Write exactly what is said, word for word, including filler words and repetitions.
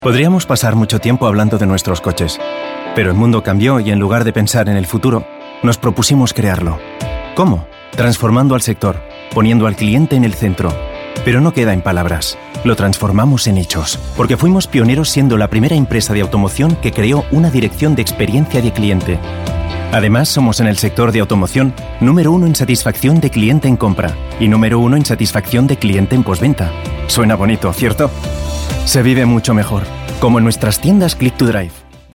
Podríamos pasar mucho tiempo hablando de nuestros coches, pero el mundo cambió y en lugar de pensar en el futuro, nos propusimos crearlo. ¿Cómo? Transformando al sector, poniendo al cliente en el centro. Pero no queda en palabras, lo transformamos en hechos, porque fuimos pioneros siendo la primera empresa de automoción que creó una dirección de experiencia de cliente. Además, somos en el sector de automoción número uno en satisfacción de cliente en compra y número uno en satisfacción de cliente en postventa. Suena bonito, ¿cierto? Se vive mucho mejor, como en nuestras tiendas Click to Drive.